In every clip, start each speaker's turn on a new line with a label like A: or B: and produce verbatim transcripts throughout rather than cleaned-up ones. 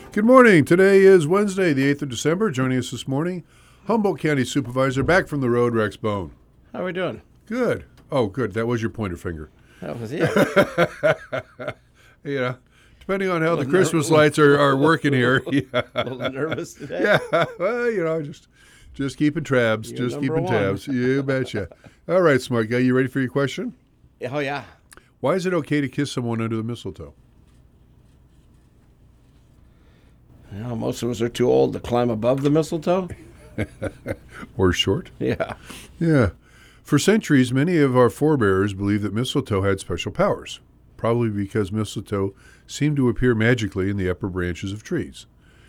A: Good morning. Today is Wednesday, the eighth of December. Joining us this morning, Humboldt County Supervisor, back from the road, Rex Bone.
B: How are we doing?
A: Good. Oh, good. That was your pointer finger.
B: That was it.
A: Yeah. Depending on how the Christmas lights are, are working here. Yeah.
B: A little nervous today.
A: Yeah. Well, you know, just just keeping tabs.
B: You're
A: just
B: number
A: keeping
B: one.
A: tabs. You betcha. All right, smart guy. You ready for your question?
B: Oh, yeah.
A: Why is it okay to kiss someone under the mistletoe?
B: You know, most of us are too old to climb above the mistletoe.
A: Or short?
B: Yeah.
A: Yeah. For centuries, many of our forebears believed that mistletoe had special powers, probably because mistletoe seemed to appear magically in the upper branches of trees.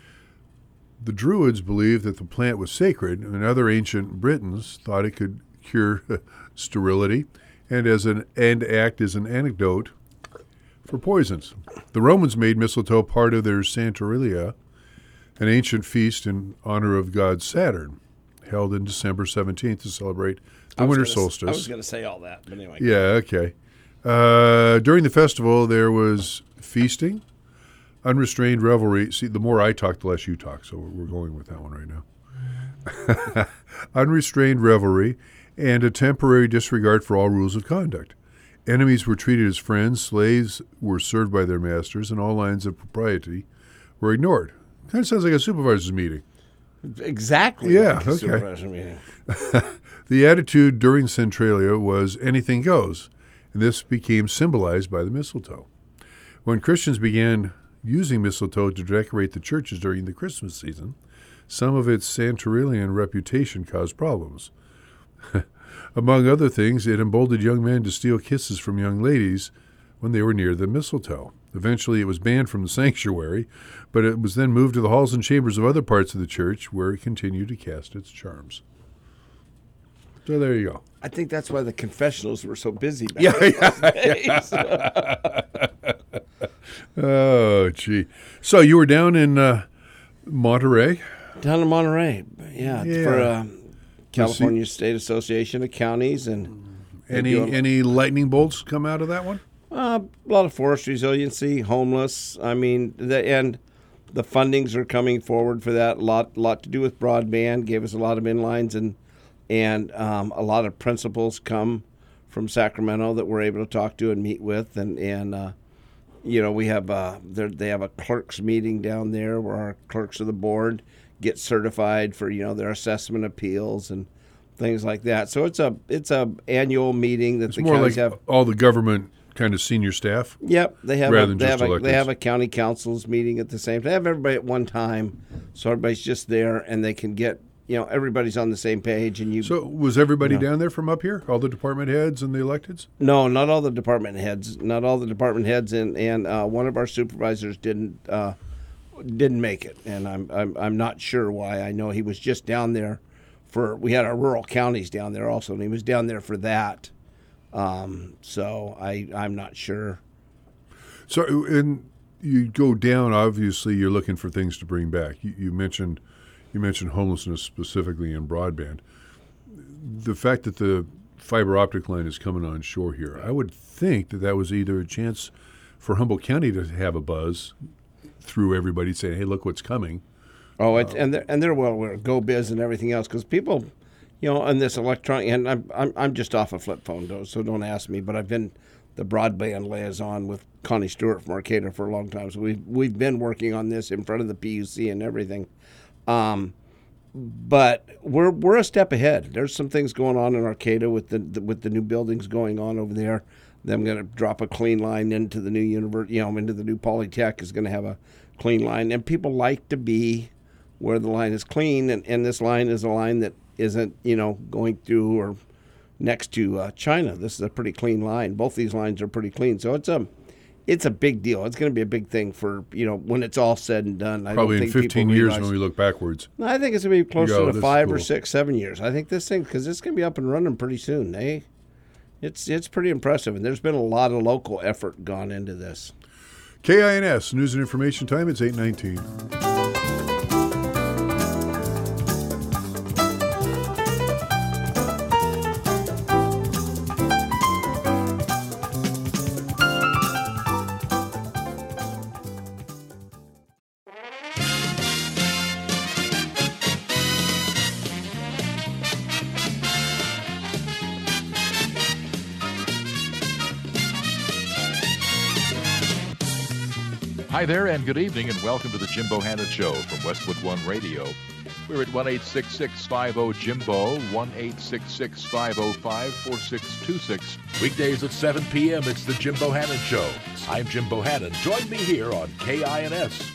A: The Druids believed that the plant was sacred, and other ancient Britons thought it could cure sterility and as an and act as an antidote for poisons. The Romans made mistletoe part of their Saturnalia, an ancient feast in honor of god Saturn, held in December seventeenth to celebrate the winter
B: gonna,
A: solstice.
B: I was going to say all that, but anyway.
A: Yeah, okay. Uh, during the festival, there was feasting, unrestrained revelry. See, the more I talk, the less you talk, so we're going with that one right now. Unrestrained revelry and a temporary disregard for all rules of conduct. Enemies were treated as friends, slaves were served by their masters, and all lines of propriety were ignored. Kind of sounds like a supervisor's meeting.
B: Exactly.
A: Yeah,
B: like a
A: okay.
B: supervisor meeting.
A: The attitude during Centralia was anything goes, and this became symbolized by the mistletoe. When Christians began using mistletoe to decorate the churches during the Christmas season, some of its Santorilian reputation caused problems. Among other things, it emboldened young men to steal kisses from young ladies when they were near the mistletoe. Eventually, it was banned from the sanctuary, but it was then moved to the halls and chambers of other parts of the church, where it continued to cast its charms. So there you go.
B: I think that's why the confessionals were so busy back
A: Yeah,
B: in
A: yeah,
B: those days.
A: Oh, gee. So you were down in uh, Monterey?
B: Down in Monterey, yeah,
A: Yeah.
B: for uh, California State Association of Counties. and
A: Any
B: doing-
A: any lightning bolts come out of that one?
B: Uh, a lot of forest resiliency, homeless. I mean, the, and the fundings are coming forward for that. A lot, lot to do with broadband. Gave us a lot of inlines, and and um, a lot of principals come from Sacramento that we're able to talk to and meet with. And and uh, you know, we have uh, they have a clerks meeting down there where our clerks of the board get certified for you know their assessment appeals and things like that. So it's a it's a annual meeting that
A: It's
B: the
A: more
B: counties
A: like
B: have.
A: all the government kind of senior staff.
B: Yep, they have
A: Rather
B: a,
A: than
B: they
A: just
B: have a, they
A: electeds.
B: have a county councils meeting at the same time. They have everybody at one time, so everybody's just there and they can get you know everybody's on the same page. And you
A: So was everybody
B: No.
A: down there from up here? All the department heads and the electeds?
B: no, not all the department heads, not all the department heads, and and uh, one of our supervisors didn't uh, didn't make it, and I'm I'm I'm not sure why. I know he was just down there for we had our rural counties down there also, and he was down there for that. Um, so I I'm not sure.
A: So, and you go down. Obviously, you're looking for things to bring back. You, you mentioned, you mentioned homelessness specifically in broadband. The fact that the fiber optic line is coming on shore here, I would think that that was either a chance for Humboldt County to have a buzz through everybody saying, "Hey, look what's coming."
B: Oh, it, and they're, and they're well aware of GoBiz and everything else because people, you know, on this electronic, and I'm I'm I'm just off a flip phone, though, so don't ask me. But I've been the broadband liaison with Connie Stewart from Arcata for a long time, so we've we've been working on this in front of the P U C and everything. Um, but we're we're a step ahead. There's some things going on in Arcata with the, the with the new buildings going on over there. Them going to drop a clean line into the new university, you know, into the new Polytech is going to have a clean line, and people like to be where the line is clean, and, and this line is a line that isn't, you know, going through or next to uh, China. This is a pretty clean line. Both these lines are pretty clean, so it's a it's a big deal. It's going to be a big thing for you know when it's all said and done. I
A: Probably
B: don't
A: in
B: think
A: fifteen
B: people
A: years
B: realize,
A: when we look backwards.
B: I think it's going to be closer
A: Go,
B: to
A: this is
B: five or
A: cool.
B: six, seven years. I think this thing because it's going to be up and running pretty soon. They, it's it's pretty impressive, and there's been a lot of local effort gone into this.
A: K I N S News and Information Time. It's eight nineteen.
C: Hi there, and good evening, and welcome to the Jim Bohannon Show from Westwood One Radio. We're at one eight six six, five oh, Jimbo, one eight six six, five oh five, four six two six. Weekdays at seven p.m., it's the Jim Bohannon Show. I'm Jim Bohannon. Join me here on K I N S.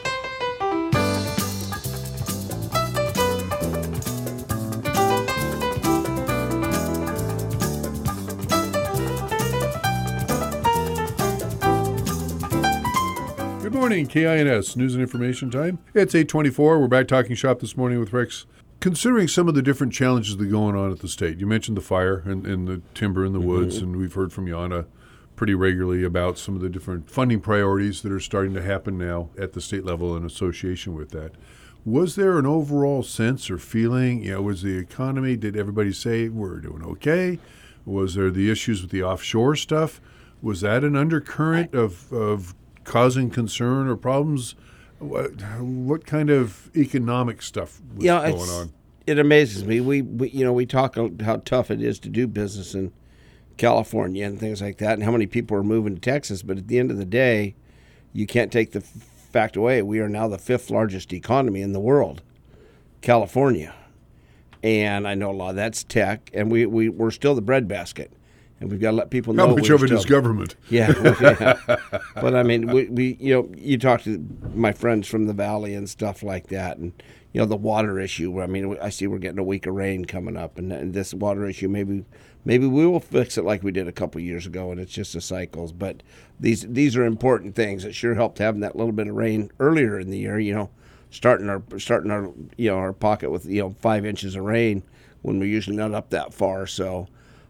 A: Good morning, K I N S News and Information Time. It's eight twenty-four. We're back talking shop this morning with Rex. Considering some of the different challenges that are going on at the state, you mentioned the fire and, and the timber in the mm-hmm. woods, and we've heard from Yana pretty regularly about some of the different funding priorities that are starting to happen now at the state level in association with that. Was there an overall sense or feeling, you know, was the economy, did everybody say we're doing okay? Was there the issues with the offshore stuff? Was that an undercurrent of, of causing concern or problems? What, what kind of economic stuff was
B: yeah,
A: going on?
B: It amazes me. We, we, you know, we talk how tough it is to do business in California and things like that, and how many people are moving to Texas. But at the end of the day, you can't take the fact away. We are now the fifth largest economy in the world, California, and I know a lot of that's tech, and we, we we're still the breadbasket. And we've got to let people know.
A: How much of it is government?
B: Yeah, yeah. But I mean, we, we, you know, you talk to my friends from the valley and stuff like that, and you know, the water issue. I mean, I see we're getting a week of rain coming up, and, and this water issue, maybe, maybe we will fix it like we did a couple years ago, and it's just the cycles. But these these are important things. It sure helped having that little bit of rain earlier in the year. You know, starting our starting our you know our pocket with you know five inches of rain when we're usually not up that far. So.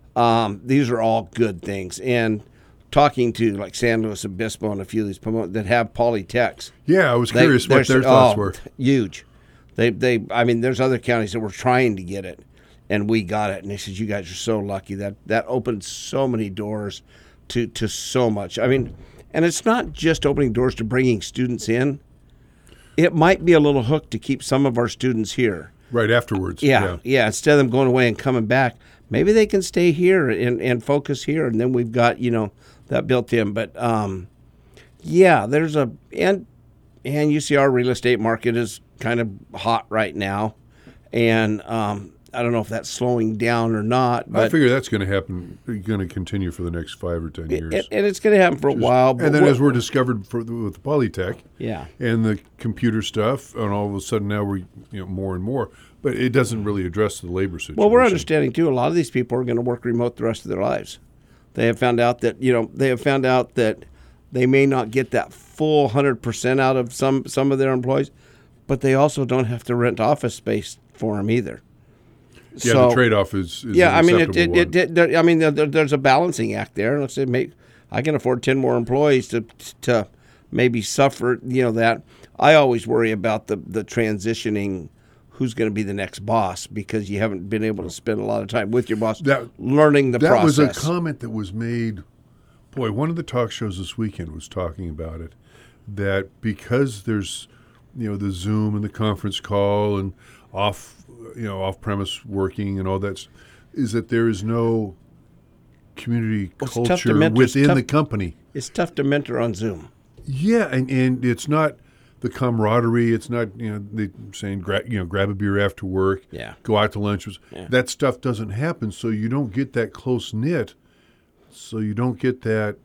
B: Um, these are all good things. And talking to like San Luis Obispo and a few of these promote that have polytechs.
A: Yeah, I was curious they, what their thoughts
B: oh,
A: were.
B: Huge. They, they, I mean, there's other counties that were trying to get it, and we got it. And they said, you guys are so lucky. That that opened so many doors to, to so much. I mean, and it's not just opening doors to bringing students in. It might be a little hook to keep some of our students here.
A: Right afterwards.
B: Yeah,
A: yeah,
B: yeah. Instead of them going away and coming back, maybe they can stay here and, and focus here, and then we've got, you know, that built in. But, um, yeah, there's a – and and U C R real estate market is kind of hot right now. And um, I don't know if that's slowing down or not. But
A: I figure that's going to happen, going to continue for the next five or ten years.
B: It, and it's going to happen for a
A: Just,
B: while. But
A: and then
B: what,
A: as we're discovered for, with the Polytech
B: yeah.
A: and the computer stuff, and all of a sudden now we're, you know, more and more. But it doesn't really address the labor situation.
B: Well, we're understanding, too, a lot of these people are going to work remote the rest of their lives. They have found out that, you know, they have found out that they may not get that full one hundred percent out of some, some of their employees, but they also don't have to rent office space for them either.
A: Yeah,
B: so,
A: the trade-off is, is
B: yeah,
A: an
B: I mean, it,
A: acceptable
B: it, it, it, I mean, there, there's a balancing act there. Let's say, make, I can afford ten more employees to to maybe suffer, you know, that. I always worry about the, the transitioning. Who's going to be the next boss, because you haven't been able to spend a lot of time with your boss
A: that,
B: learning the
A: that
B: process.
A: That was a comment that was made. Boy, one of the talk shows this weekend was talking about it, that because there's, you know, the Zoom and the conference call and off, you know, off-premise working and all that, is that there is no community
B: well,
A: culture
B: mentor,
A: within
B: tough,
A: the company.
B: It's tough to mentor on Zoom.
A: Yeah, and, and it's not the camaraderie. It's not, you know, they saying, gra- you know, grab a beer after work,
B: yeah.
A: go out to lunch. Yeah. That stuff doesn't happen, so you don't get that close knit. So you don't get that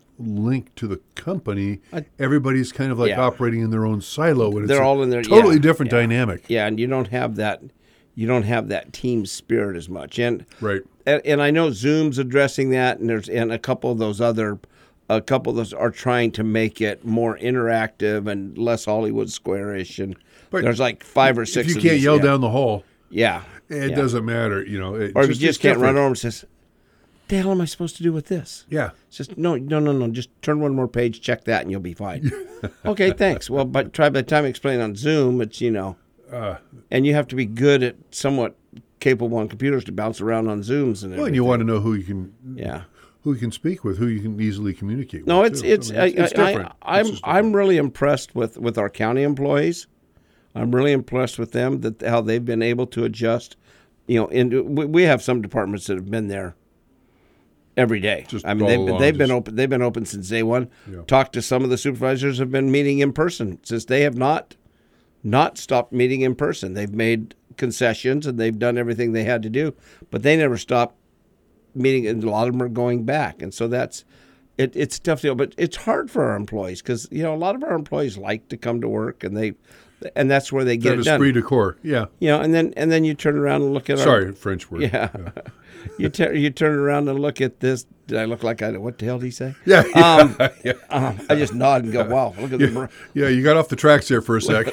A: link to the company. I, Everybody's kind of like yeah. operating in their own silo, and
B: they're
A: it's
B: all in their
A: totally
B: yeah,
A: different
B: yeah.
A: dynamic.
B: Yeah, and you don't have that. You don't have that team spirit as much. And
A: right.
B: And, and I know Zoom's addressing that, and there's and a couple of those other. A couple of those are trying to make it more interactive and less Hollywood Square-ish, and but there's like five or six.
A: If you
B: of
A: can't
B: these,
A: yell
B: yeah.
A: down the hall,
B: yeah,
A: it
B: yeah.
A: doesn't matter, you know. It
B: or if
A: just,
B: you just can't
A: different.
B: run over and says, "The hell am I supposed to do with this?"
A: Yeah,
B: it's just no, no, no, no. Just turn one more page, check that, and you'll be fine. Okay, thanks. Well, but try by the time I explain on Zoom, it's you know, uh, and you have to be good at somewhat capable on computers to bounce around on Zooms and everything.
A: Well, and you want to know who you can.
B: Yeah.
A: Who you can speak with, who you can easily communicate
B: no,
A: with.
B: No, it's it's,
A: I mean, it's, it's
B: I,
A: different.
B: I, I'm
A: it's
B: I'm really impressed with, with our county employees. I'm really impressed with them that how they've been able to adjust. You know, into we, we have some departments that have been there every day.
A: Just
B: I mean,
A: all
B: they've,
A: along,
B: they've been
A: just-
B: open. They've been open since day one.
A: Yeah.
B: Talked to some of the supervisors have been meeting in person since they have not, not stopped meeting in person. They've made concessions and they've done everything they had to do, but they never stopped meeting. And a lot of them are going back, and so that's it. It's a tough deal, but it's hard for our employees because you know a lot of our employees like to come to work, and they, and that's where they get
A: That
B: it done.
A: esprit de corps. Yeah.
B: You know, and then and then you turn around and look at our,
A: Sorry, French word.
B: yeah. you ter- you turn around and look at this. Did I look like I? What the hell did he say?
A: Yeah. yeah,
B: Um,
A: yeah.
B: um, I just nod and go, "Wow, look at the br-
A: Yeah, you got off the tracks there for a sec.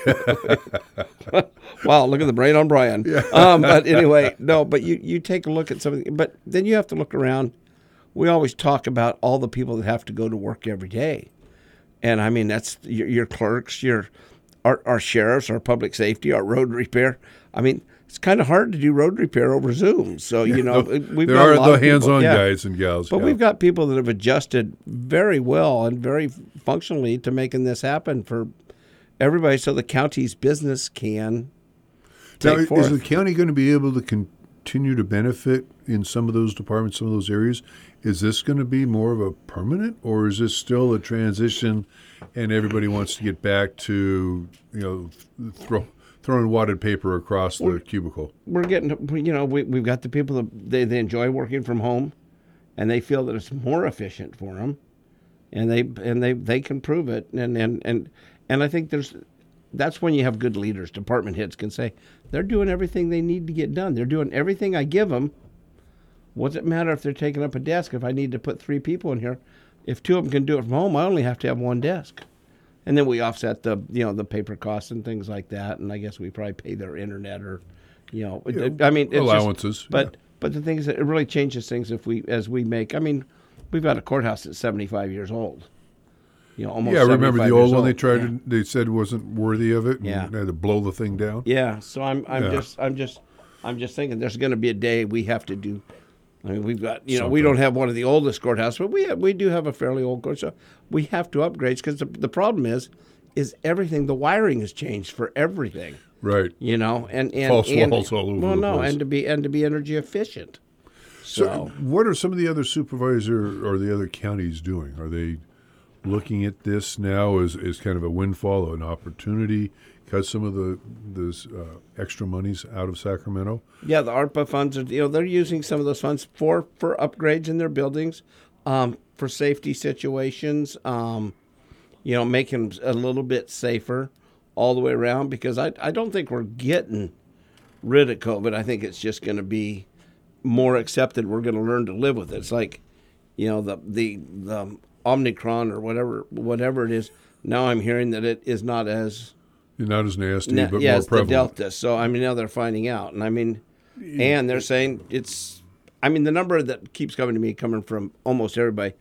B: wow, look at the brain on Brian." Um, but anyway, no. But you you take a look at something. But then you have to look around. We always talk about all the people that have to go to work every day, and I mean that's your, your clerks, your our, our sheriffs, our public safety, our road repair. I mean. It's kind of hard to do road repair over Zoom. So, you know, we've
A: there
B: got
A: are
B: a lot
A: the
B: of people-
A: hands-on
B: yeah.
A: guys and gals.
B: But
A: yeah.
B: we've got people that have adjusted very well and very functionally to making this happen for everybody so the county's business can
A: Now,
B: take
A: is
B: forth.
A: the county going to be able to continue to benefit in some of those departments, some of those areas? Is this going to be more of a permanent, or is this still a transition and everybody wants to get back to, you know, throw, throwing wadded paper across the cubicle?
B: We're getting, to- you know, we, we've got the people that they, they enjoy working from home and they feel that it's more efficient for them and they and they, they can prove it. And, and, and, and I think there's that's when you have good leaders. Department heads can say, they're doing everything they need to get done. They're doing everything I give them. What's it matter if they're taking up a desk? If I need to put three people in here, if two of them can do it from home, I only have to have one desk. And then we offset the, you know, the paper costs and things like that. And I guess we probably pay their internet or, you know,
A: Yeah,
B: I mean, it's just-
A: allowances,
B: but
A: yeah.
B: but the thing is, that it really changes things if we as we make. I mean, we've got a courthouse that's seventy-five years old. You know, almost.
A: Yeah, remember
B: seventy-five
A: the old
B: years
A: one they
B: old.
A: tried
B: Yeah.
A: to, they said wasn't worthy of it and
B: Yeah.
A: they had to blow the thing down?
B: Yeah, so I'm I'm
A: Yeah.
B: just I'm just I'm just thinking there's going to be a day we have to do. I mean, we've got you know we
A: Something.
B: don't have one of the oldest courthouses, but we have, we do have a fairly old court, so we have to upgrade because the, the problem is is everything the wiring has changed for everything,
A: Right.
B: you know, and and
A: False
B: and,
A: walls all over
B: well,
A: the
B: no,
A: place.
B: and to be and to be energy efficient.
A: So,
B: So,
A: what are some of the other supervisor or the other counties doing? Are they looking at this now as, as kind of a windfall, an opportunity, cut some of the this uh, extra monies out of Sacramento?
B: yeah, the ARPA funds are you know they're using some of those funds for for upgrades in their buildings, um, for safety situations. Um, you know, make them a little bit safer all the way around because I, I don't think we're getting rid of COVID. I think it's just going to be more accepted. We're going to learn to live with it. It's like, you know, the, the, the Omicron or whatever, whatever it is. Now I'm hearing that it is not as,
A: Not as nasty,
B: na-
A: but
B: yeah,
A: more
B: it's the
A: prevalent.
B: Delta. So, I mean, now they're finding out. And I mean, and they're saying it's, I mean, the number that keeps coming to me, coming from almost everybody,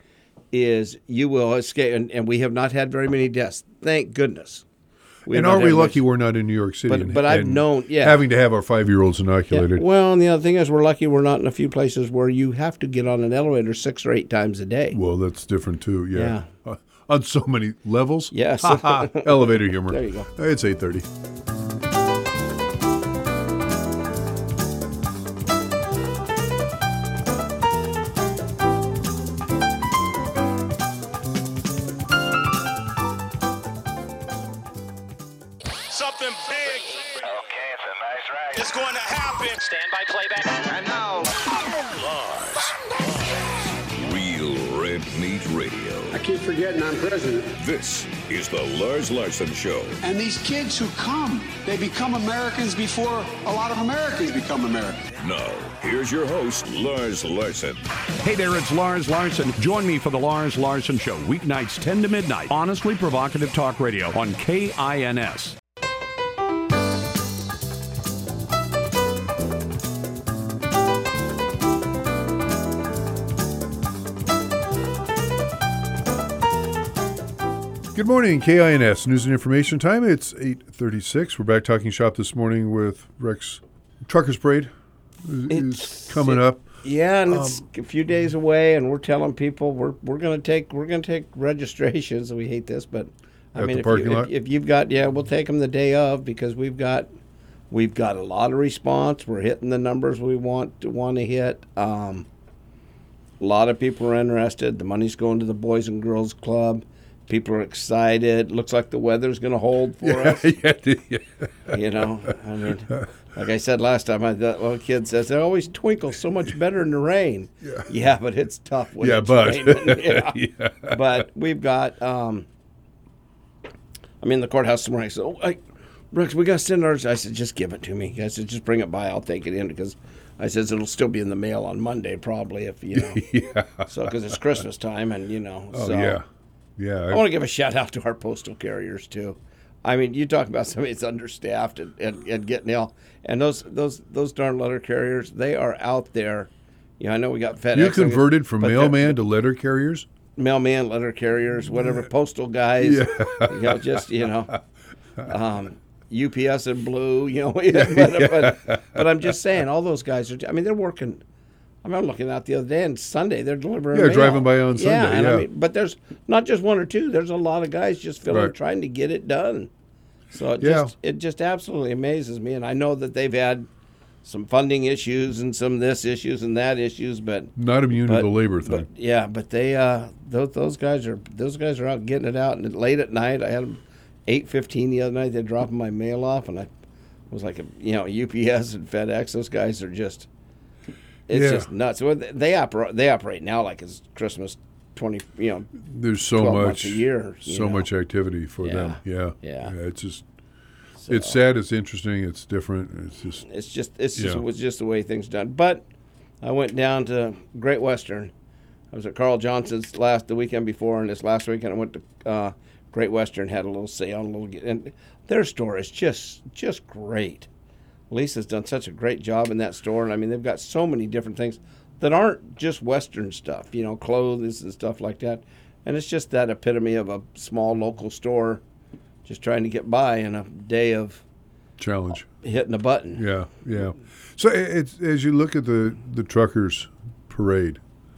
B: is you will escape, and, and we have not had very many deaths. Thank goodness. We have
A: And
B: not
A: are we
B: had
A: lucky
B: much-
A: we're not in New York City?
B: But-
A: and,
B: but I've
A: and
B: known- yeah.
A: having to have our five-year-olds
B: Yeah,
A: inoculated.
B: well, and the other thing is, we're lucky we're not in a few places where you have to get on an elevator six or eight times a day.
A: Well, that's different too. Yeah,
B: Yeah.
A: Uh, on so many levels.
B: Yes.
A: Elevator humor.
B: There you go.
A: It's eight thirty.
D: Something big
E: Okay, it's a nice ride.
D: is going to happen.
F: Stand by playback.
E: And now,
G: Real Red Meat Radio.
H: I keep forgetting I'm president.
G: This is the Lars Larson Show.
H: And these kids who come, they become Americans before a lot of Americans become Americans.
G: Now, here's your host, Lars Larson.
I: Hey there, it's Lars Larson. Join me for the Lars Larson Show, weeknights ten to midnight. Honestly provocative talk radio on K I N S.
A: Good morning, K I N S News and Information Time. It's eight thirty-six. We're back talking shop this morning with Rex. Truckers Parade is, is
B: It's-
A: coming up.
B: Yeah, and it's a few days away, and we're telling people we're we're gonna take we're gonna take registrations. We hate this, but I
A: At
B: mean,
A: the
B: if,
A: parking
B: you,
A: lot?
B: if, if you've got yeah, we'll take them the day of because we've got we've got a lot of response. We're hitting the numbers we want to want to hit. Um, A lot of people are interested. The money's going to the Boys and Girls Club. People are excited. Looks like the weather's going to hold for
A: yeah,
B: us.
A: yeah, yeah.
B: You know, I mean, like I said last time, I, that little kid says they always twinkle so much better in the rain.
A: Yeah,
B: yeah but it's tough when
A: yeah,
B: it's
A: but.
B: raining. Yeah.
A: yeah.
B: But we've got, um, I'm in the courthouse tomorrow. I said, oh, I, Rex, we got to send ours. I said, just give it to me. I said, just bring it by. I'll take it in because I says it'll still be in the mail on Monday probably if, you know.
A: yeah.
B: So, because it's Christmas time and, you know.
A: Oh,
B: so.
A: yeah. Yeah.
B: I want to give a shout out to our postal carriers too. I mean, you talk about somebody that's understaffed and, and, and getting ill, and those those those darn letter carriers, they are out there. You know, I know we got FedEx.
A: You converted from
B: but
A: mailman to letter carriers?
B: Mailman, letter carriers, whatever, postal guys.
A: Yeah.
B: You know, just you know, um, U P S and Blue. You know, but, but but I'm just saying, all those guys are. I mean, they're working. I mean, I'm looking out the other day, and Sunday they're delivering
A: Yeah,
B: mail.
A: driving by on Sunday,
B: Yeah, and
A: yeah.
B: I mean, but there's not just one or two. There's a lot of guys just filling,
A: Right.
B: trying to get it done. So it
A: Yeah.
B: just it just absolutely amazes me, and I know that they've had some funding issues and some this issues and that issues, but
A: Not immune
B: but,
A: to the labor thing.
B: but yeah, but they uh those those guys are those guys are out getting it out, and late at night I had them eight fifteen the other night. They're dropping my mail off, and I was like, a, you know, U P S and FedEx. Those guys are just. It's
A: Yeah.
B: just nuts. Well, they operate. They operate now like it's Christmas, twenty. You know,
A: There's so
B: twelve
A: much,
B: months a year. you
A: so
B: know.
A: much activity for
B: Yeah.
A: them. Yeah.
B: Yeah.
A: It's just,
B: So,
A: it's sad. It's interesting. It's different. It's just,
B: It's just. It's just.
A: Yeah.
B: It was just the way things done. But I went down to Great Western. I was at Carl Johnson's last the weekend before, and this last weekend I went to uh, Great Western. Had a little sale, and a little, and their store is just just great. Lisa's done such a great job in that store, and I mean they've got so many different things that aren't just Western stuff, you know, clothes and stuff like that. And it's just that epitome of a small local store just trying to get by in a day of
A: challenge.
B: hitting a button.
A: Yeah, yeah. So it's as you look at the the truckers parade,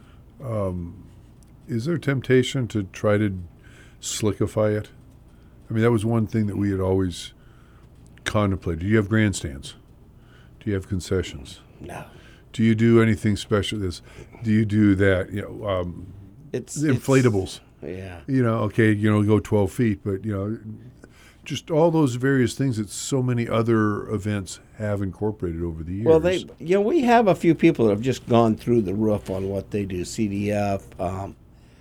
A: um, is there temptation to try to slickify it? I mean, that was one thing that we had always contemplated. Do you have grandstands? Do you have concessions?
B: No.
A: Do you do anything special? This? Do you do that? You know, um,
B: It's
A: the inflatables.
B: It's, yeah.
A: You know, okay, you know, go twelve feet, but you know, just all those various things that so many other events have incorporated over the years.
B: Well, they, you know, we have a few people that have just gone through the roof on what they do. C D F, um,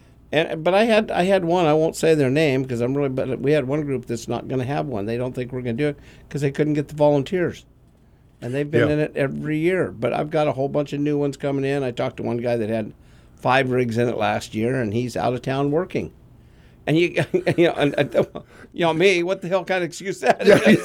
B: and but I had I had one. I won't say their name because I'm really. But we had one group that's not going to have one. They don't think we're going to do it because they couldn't get the volunteers, and they've been
A: Yeah.
B: in it every year. But I've got a whole bunch of new ones coming in. I talked to one guy that had five rigs in it last year, and he's out of town working. And you, you know, and, and, you know me. What the hell kind of excuse that is?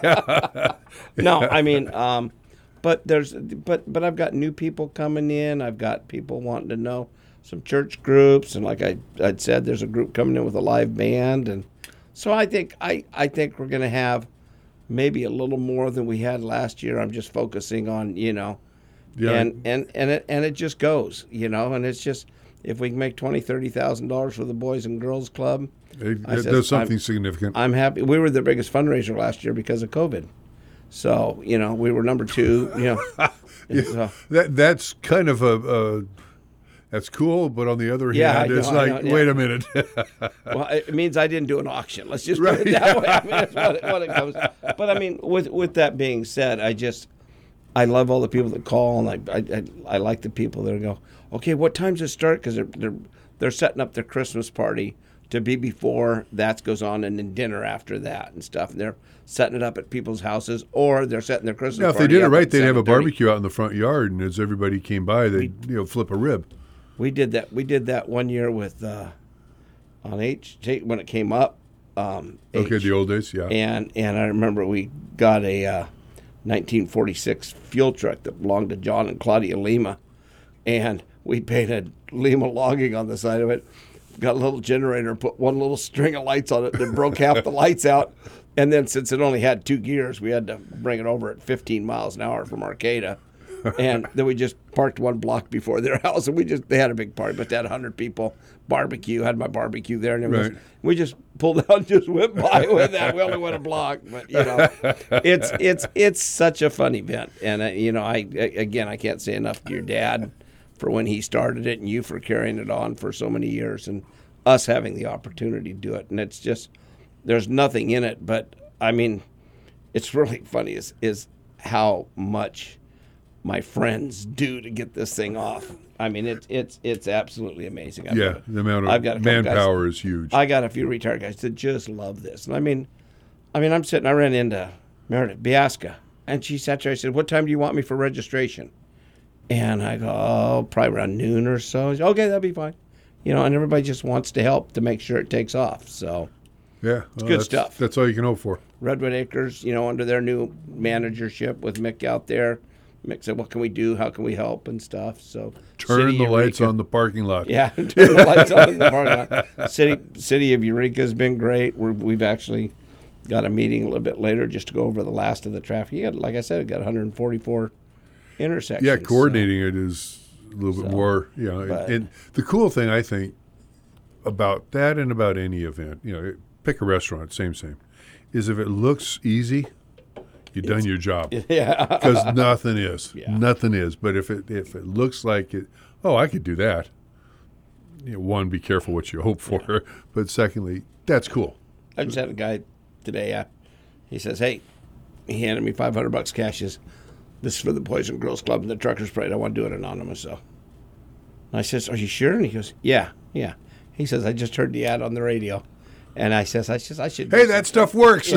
A: yeah.
B: No, I mean, um, but there's, but but I've got new people coming in. I've got people wanting to know some church groups, and like I I'd said, there's a group coming in with a live band, and so I think I I think we're gonna have maybe a little more than we had last year. I'm just focusing on you know,
A: Yeah.
B: and and and it and it just goes, you know, and it's just. If we can make twenty thousand dollars, thirty thousand dollars for the Boys and Girls Club,
A: It,
B: I
A: it
B: says,
A: does something
B: I'm-
A: significant.
B: I'm happy. We were the biggest fundraiser last year because of COVID. So, you know, we were number two, you know.
A: Yeah.
B: So,
A: That that's kind of a, a that's cool, but on the other
B: Yeah,
A: hand,
B: I
A: it's
B: know, I
A: like,
B: know, yeah.
A: wait a minute.
B: well, it means I didn't do an auction. Let's just
A: Right,
B: put it that
A: yeah.
B: way. I mean, that's what it, what it comes. But I mean, with with that being said, I just I love all the people that call, and I I, I, I like the people that go, okay, what time does it start? Because they're they're they're setting up their Christmas party to be before that goes on, and then dinner after that and stuff. And they're setting it up at people's houses, or they're setting their Christmas
A: Now, if they
B: party
A: did it
B: up
A: right,
B: at
A: they'd have a
B: seven thirty.
A: barbecue out in the front yard, and as everybody came by, they'd you know flip a rib.
B: We did that. We did that one year with uh, on H when it came up. Um,
A: Okay,
B: H.
A: the old days, yeah.
B: And and I remember we got a uh, nineteen forty-six fuel truck that belonged to John and Claudia Lima, and we painted Lima logging on the side of it. Got a little generator, put one little string of lights on it, and broke half the lights out. And then since it only had two gears, we had to bring it over at fifteen miles an hour from Arcata. And then we just parked one block before their house, and we just they had a big party, but they had one hundred people barbecue. Had my barbecue there, and everything.
A: Right.
B: We just pulled out and just went by with that. We only went a block, but you know, it's it's it's such a fun event, and uh, you know, I again I can't say enough to your dad for when he started it and you for carrying it on for so many years and us having the opportunity to do it. And it's just, there's nothing in it, but I mean, it's really funny is, is how much my friends do to get this thing off. I mean, it's it's it's absolutely amazing. I've
A: yeah,
B: got,
A: the amount of
B: I've got a couple
A: manpower
B: guys,
A: is huge.
B: I got a few retired guys that just love this. And I mean, I mean, I'm sitting, I ran into Meredith Biasca, and she sat there, I said, what time do you want me for registration? And I go, oh, probably around noon or so. She said, okay, that'll be fine. You know, and everybody just wants to help to make sure it takes off. So
A: yeah,
B: it's
A: well,
B: good
A: that's,
B: stuff.
A: That's all you can hope for.
B: Redwood Acres, you know, under their new managership with Mick out there. Mick said, what can we do? How can we help and stuff? So
A: Turn
B: City
A: the
B: of
A: lights
B: Eureka-
A: on the parking lot.
B: Yeah, turn the lights on in the parking lot. City, City of Eureka has been great. We're, we've actually got a meeting a little bit later just to go over the last of the traffic. You got, like I said, it got one hundred forty-four intersections.
A: Yeah, coordinating so. it is a little
B: So,
A: bit more, you know.
B: but-
A: and the cool thing, I think, about that and about any event, you know, pick a restaurant, same, same, is if it looks easy, you've done your job.
B: Yeah.
A: Because nothing is.
B: Yeah.
A: Nothing is. But if it if it looks like it, oh, I could do that. You know, one, be careful what you hope for. Yeah. But secondly, that's cool.
B: I just had a guy today. Uh, he says, "Hey," he handed me five hundred bucks cash. He says, "This is for the Boys and Girls Club and the Truckers Parade. I want to do it anonymous." So I says, "Are you sure?" And he goes, "Yeah, yeah." He says, "I just heard the ad on the radio." And I says, I says, I should.
A: Hey, that stuff works.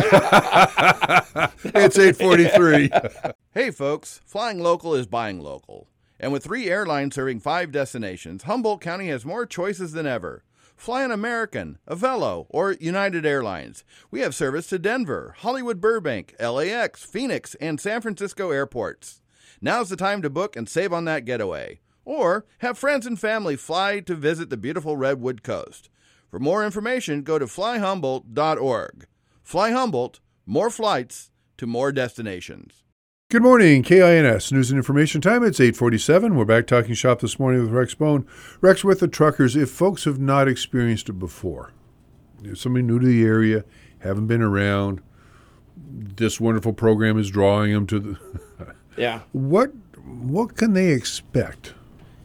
A: It's eight forty-three.
F: Hey, folks, flying local is buying local. And with three airlines serving five destinations, Humboldt County has more choices than ever. Fly an American, Avelo, or United Airlines. We have service to Denver, Hollywood Burbank, L A X, Phoenix, and San Francisco airports. Now's the time to book and save on that getaway. Or have friends and family fly to visit the beautiful Redwood Coast. For more information, go to fly humboldt dot org. Fly Humboldt, more flights to more destinations.
A: Good morning, K I N S News and Information Time. It's eight forty-seven. We're back talking shop this morning with Rex Bone. Rex, with the truckers, if folks have not experienced it before, if somebody new to the area, haven't been around, this wonderful program is drawing them to the...
B: Yeah.
A: What, what can they expect?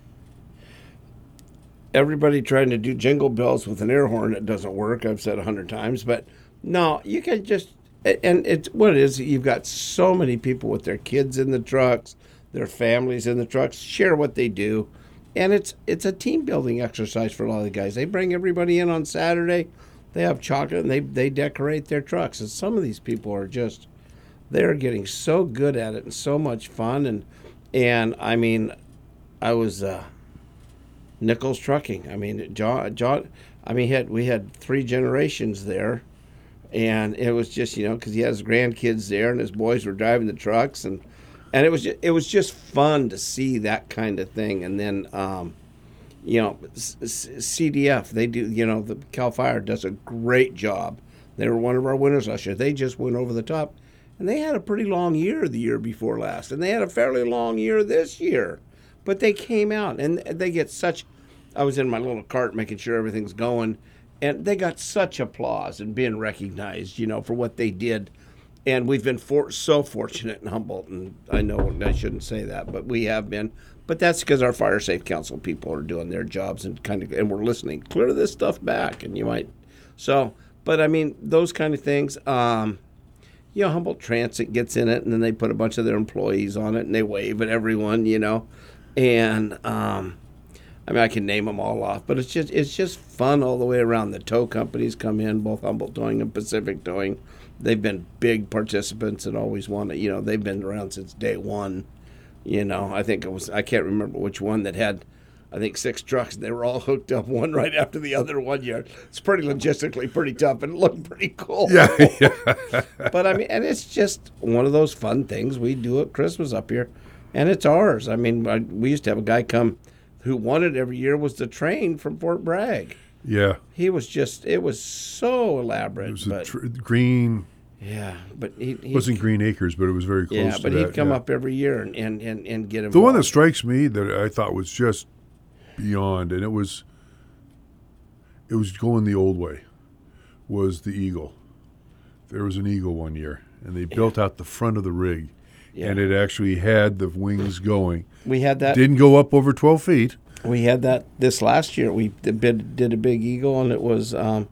B: Everybody trying to do jingle bells with an air horn, it doesn't work. I've said a hundred times, but no, you can just, and it's what it is. You've got so many people with their kids in the trucks, their families in the trucks, share what they do. And it's, it's a team building exercise for a lot of the guys. They bring everybody in on Saturday. They have chocolate and they, they decorate their trucks. And some of these people are just, they're getting so good at it and so much fun. And, and I mean, I was, uh, Nichols Trucking. I mean, John. John. I mean, he had, we had three generations there, and it was just, you know, because he had his grandkids there, and his boys were driving the trucks, and and it was just, it was just fun to see that kind of thing. And then, um, you know, C D F, they do, you know, the Cal Fire does a great job. They were one of our winners last year. They just went over the top, and they had a pretty long year the year before last, and they had a fairly long year this year. But they came out, and they get such, I was in my little cart making sure everything's going, and they got such applause and being recognized, you know, for what they did. And we've been for, so fortunate in Humboldt, and I know I shouldn't say that, but we have been. But that's because our Fire Safe Council people are doing their jobs and kind of, and we're listening. Clear this stuff back, and you might. So, but I mean, those kind of things. Um, you know, Humboldt Transit gets in it, and then they put a bunch of their employees on it, and they wave at everyone, you know. And um, I mean, I can name them all off, but it's just it's just fun all the way around. The tow companies come in, both Humboldt Towing and Pacific Towing. They've been big participants and always want to, you know, they've been around since day one. You know, I think it was, I can't remember which one that had, I think, six trucks. They were all hooked up one right after the other one year. It's pretty logistically pretty tough, and it looked pretty cool.
A: Yeah, yeah.
B: But I mean, and it's just one of those fun things we do at Christmas up here. And it's ours. I mean, I, we used to have a guy come who won it every year was the train from Fort Bragg.
A: Yeah.
B: He was just, it was so elaborate.
A: It was
B: but,
A: a tr- green.
B: Yeah, but he, he
A: It wasn't Green Acres, but it was very close
B: yeah,
A: to
B: but
A: that.
B: he'd come
A: yeah.
B: up every year and, and, and, and get involved.
A: The one that strikes me that I thought was just beyond, and it was, it was going the old way, was the Eagle. There was an Eagle one year, and they built yeah. out the front of the rig.
B: Yeah.
A: and it actually had the wings going.
B: We had that.
A: Didn't go up over twelve feet.
B: We had that this last year. We did, did a big eagle, and it was um,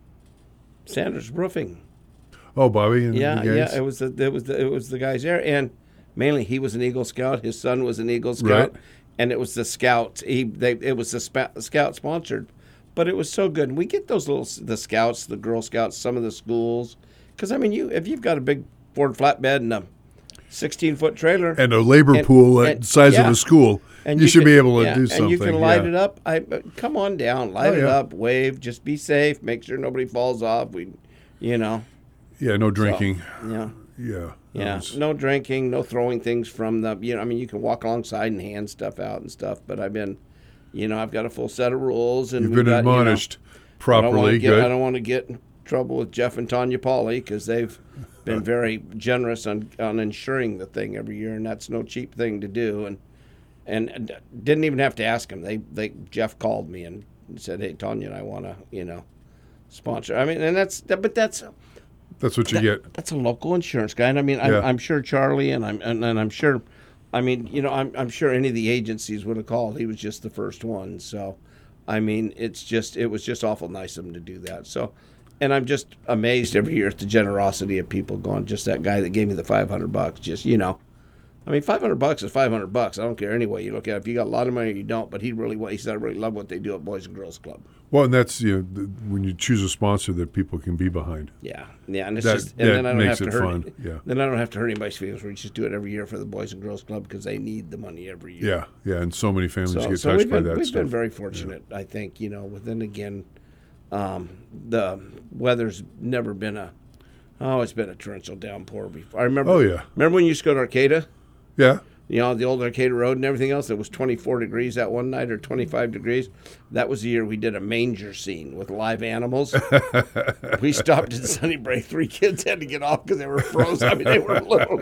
B: Sanders Roofing.
A: Oh, Bobby and
B: Yeah,
A: the guys?
B: yeah. It was the it was the, it was the guys there, and mainly he was an Eagle Scout. His son was an Eagle Scout,
A: Right.
B: and it was the Scouts. He they it was the spa, Scout sponsored, but it was so good. And we get those little the Scouts, the Girl Scouts, some of the schools, because I mean, you if you've got a big Ford flatbed and a sixteen foot trailer
A: And a labor
B: and-
A: pool the
B: and-
A: size
B: yeah.
A: of a school,
B: And
A: you, should
B: can-
A: be able to
B: yeah,
A: do something.
B: And you can light
A: yeah.
B: it up. I uh, come on down, light
A: Oh,
B: it
A: yeah.
B: up, wave. Just be safe. Make sure nobody falls off. We, you know.
A: Yeah, no drinking.
B: So, yeah.
A: Yeah.
B: Yeah.
A: That's-
B: No drinking. No throwing things from the. You know, I mean, you can walk alongside and hand stuff out and stuff. But I've been, you know, I've got a full set of rules, and
A: You've
B: we've
A: been
B: got,
A: admonished
B: you know, I
A: properly.
B: don't wanna get,
A: Good.
B: I don't want to get in trouble with Jeff and Tanya Pauley because they've been very generous on on insuring the thing every year, and that's no cheap thing to do. And and, and didn't even have to ask him. They they Jeff called me and said, "Hey, Tanya and I want to, you know, sponsor." I mean, and that's but that's
A: That's what you
B: that-
A: get.
B: That's a local insurance guy, and I mean, I'm,
A: Yeah.
B: I'm sure Charlie and I'm and, and I'm sure, I mean, you know, I'm I'm sure any of the agencies would have called. He was just the first one, so I mean, it's just it was just awful nice of him to do that. So. And I'm just amazed every year at the generosity of people going, just that guy that gave me the five hundred bucks, just, you know. I mean, five hundred bucks is five hundred bucks. I don't care any way you look at it. If you got a lot of money or you don't, but he really, he said, I really love what they do at Boys and Girls Club.
A: Well, and that's, you know, the, when you choose a sponsor that people can be behind.
B: Yeah, yeah, and it's
A: That-
B: just, and
A: that
B: then I don't
A: makes
B: have to
A: it
B: hurt,
A: fun, yeah.
B: then I don't have to hurt anybody's feelings. We just do it every year for the Boys and Girls Club because they need the money every year.
A: Yeah, yeah, and so many families
B: So,
A: get
B: so
A: touched
B: we've
A: by
B: been,
A: that
B: we've
A: stuff.
B: been very fortunate, I think, you know. With then again, um, the weather's never been a, oh, it's been a torrential downpour before. I remember.
A: Oh, yeah.
B: Remember when you used to go to Arcata?
A: Yeah.
B: You know, the old Arcata Road and everything else. It was twenty-four degrees that one night, or twenty-five degrees. That was the year we did a manger scene with live animals. We stopped at Sunnybreak. Three kids had to get off because they were frozen. I mean, they were little.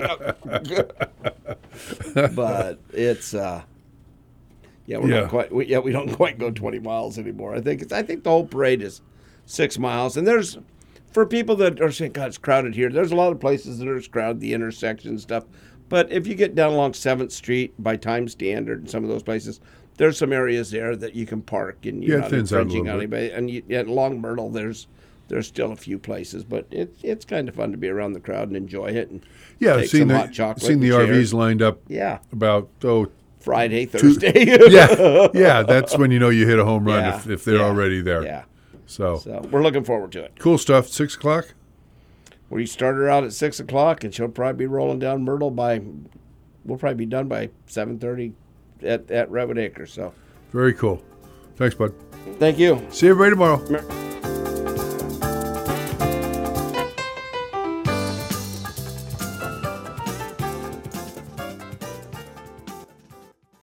B: But it's, uh, yeah, we're
A: Yeah.
B: not quite. We, yeah, we don't quite go twenty miles anymore. I think it's. I think the whole parade is six miles, and there's. For people that are saying, God, it's crowded here, there's a lot of places that are crowded, the intersection stuff. But if you get down along seventh Street by Time Standard and some of those places, there's some areas there that you can park and you're
A: Yeah, it
B: not
A: thins out a
B: infringing
A: little
B: on
A: bit.
B: anybody. And you, at Long Myrtle, there's there's still a few places, but it, it's kind of fun to be around the crowd and enjoy it. And
A: Yeah,
B: take
A: seen
B: some
A: the,
B: hot chocolate
A: seen the
B: and
A: R Vs
B: chairs.
A: lined up
B: Yeah.
A: about, oh,
B: Friday,
A: two-
B: Thursday.
A: yeah, yeah, that's when you know you hit a home run
B: Yeah,
A: if, if they're
B: yeah,
A: already there.
B: Yeah.
A: So,
B: So we're looking forward to it.
A: cool stuff. Six o'clock?
B: We start her out at six o'clock, and she'll probably be rolling down Myrtle by. We'll probably be done by seven thirty at at Redwood Acres. So,
A: Very cool. Thanks, bud.
B: thank you.
A: See everybody tomorrow.